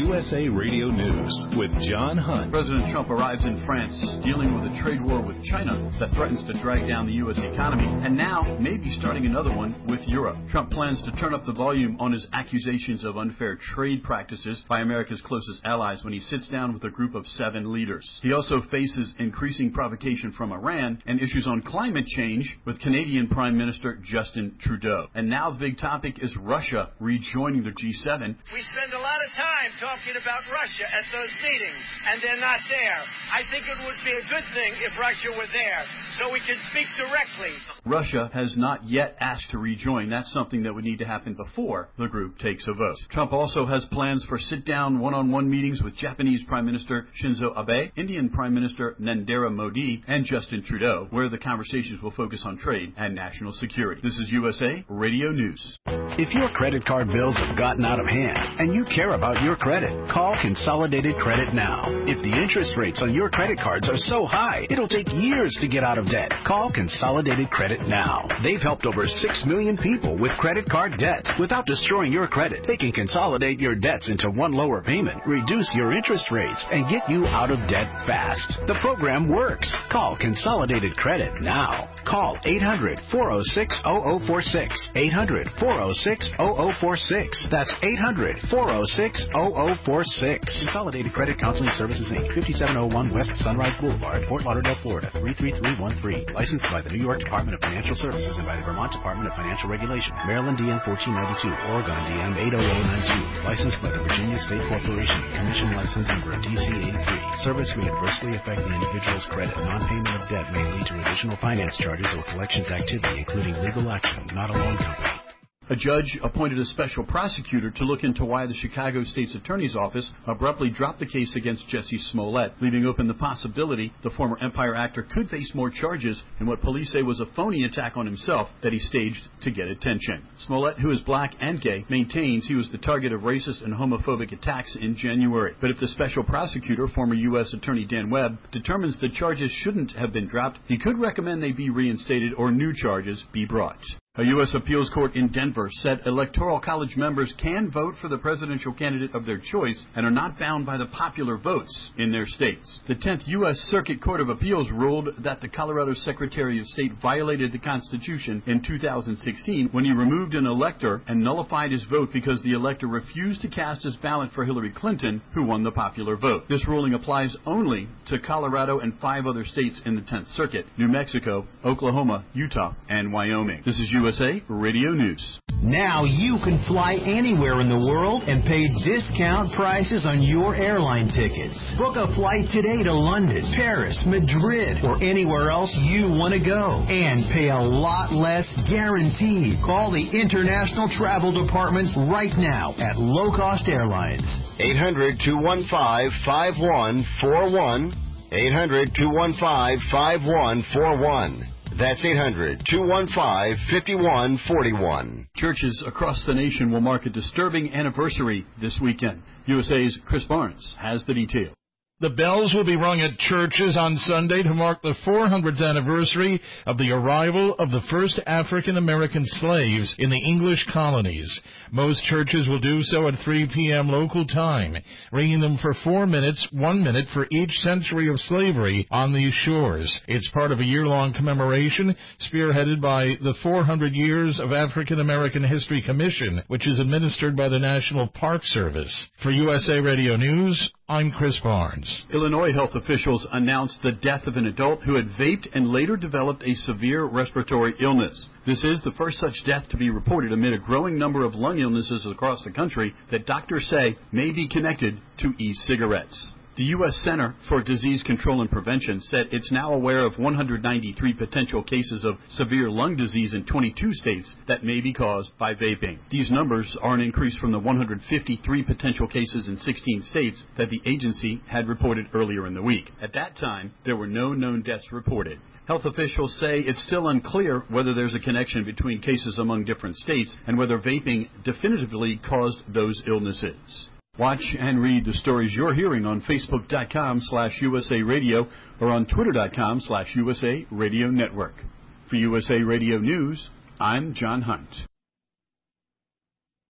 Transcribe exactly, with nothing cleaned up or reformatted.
U S A Radio News with John Hunt. President Trump arrives in France dealing with a trade war with China that threatens to drag down the U S economy, and now maybe starting another one with Europe. Trump plans to turn up the volume on his accusations of unfair trade practices by America's closest allies when he sits down with a group of seven leaders. He also faces increasing provocation from Iran and issues on climate change with Canadian Prime Minister Justin Trudeau. And now the big topic is Russia rejoining the G seven. We spend a lot of time talking about Russia at those meetings, and they're not there. I think it would be a good thing if Russia were there, so we can speak directly. Russia has not yet asked to rejoin. That's something that would need to happen before the group takes a vote. Trump also has plans for sit-down one-on-one meetings with Japanese Prime Minister Shinzo Abe, Indian Prime Minister Narendra Modi, and Justin Trudeau, where the conversations will focus on trade and national security. This is U S A Radio News. If your credit card bills have gotten out of hand and you care about your credit, call Consolidated Credit now. If the interest rates on your credit cards are so high, it'll take years to get out of debt. Call Consolidated Credit now. They've helped over six million people with credit card debt. Without destroying your credit, they can consolidate your debts into one lower payment, reduce your interest rates, and get you out of debt fast. The program works. Call Consolidated Credit now. Call eight hundred, four oh six, oh oh four six. eight hundred, four oh six, oh oh four six. That's eight hundred, four oh six, oh oh four six. Consolidated Credit Counseling Services, Incorporated, fifty-seven oh one West Sunrise Boulevard, Fort Lauderdale, Florida, three three three one three. Licensed by the New York Department of Financial Services and by the Vermont Department of Financial Regulation. Maryland D M fourteen ninety-two, Oregon D M eight oh oh nine two. Licensed by the Virginia State Corporation. Commission license number D C eighty-three. Service may adversely affect the individual's credit. Non-payment of debt may lead to additional finance charges or collections activity, including legal action, not a loan company. A judge appointed a special prosecutor to look into why the Chicago State's Attorney's Office abruptly dropped the case against Jussie Smollett, leaving open the possibility the former Empire actor could face more charges in what police say was a phony attack on himself that he staged to get attention. Smollett, who is black and gay, maintains he was the target of racist and homophobic attacks in January. But if the special prosecutor, former U S Attorney Dan Webb, determines the charges shouldn't have been dropped, he could recommend they be reinstated or new charges be brought. A U S appeals court in Denver said Electoral College members can vote for the presidential candidate of their choice and are not bound by the popular votes in their states. The tenth U S Circuit Court of Appeals ruled that the Colorado Secretary of State violated the Constitution in two thousand sixteen when he removed an elector and nullified his vote because the elector refused to cast his ballot for Hillary Clinton, who won the popular vote. This ruling applies only to Colorado and five other states in the tenth Circuit: New Mexico, Oklahoma, Utah, and Wyoming. This is U S A Radio News. Now you can fly anywhere in the world and pay discount prices on your airline tickets. Book a flight today to London, Paris, Madrid, or anywhere else you want to go and pay a lot less guaranteed. Call the International Travel Department right now at Low Cost Airlines. eight hundred, two one five, five one four one. eight hundred, two one five, five one four one. That's eight hundred, two one five, five one four one. Churches across the nation will mark a disturbing anniversary this weekend. U S A's Chris Barnes has the detail. The bells will be rung at churches on Sunday to mark the four hundredth anniversary of the arrival of the first African-American slaves in the English colonies. Most churches will do so at three p.m. local time, ringing them for four minutes, one minute for each century of slavery on these shores. It's part of a year-long commemoration spearheaded by the four hundred Years of African-American History Commission, which is administered by the National Park Service. For U S A Radio News, I'm Chris Barnes. Illinois health officials announced the death of an adult who had vaped and later developed a severe respiratory illness. This is the first such death to be reported amid a growing number of lung illnesses across the country that doctors say may be connected to e-cigarettes. The U S Center for Disease Control and Prevention said it's now aware of one hundred ninety-three potential cases of severe lung disease in twenty-two states that may be caused by vaping. These numbers are an increase from the one hundred fifty-three potential cases in sixteen states that the agency had reported earlier in the week. At that time, there were no known deaths reported. Health officials say it's still unclear whether there's a connection between cases among different states and whether vaping definitively caused those illnesses. Watch and read the stories you're hearing on Facebook.com slash USA Radio or on Twitter.com slash USA Radio Network. For U S A Radio News, I'm John Hunt.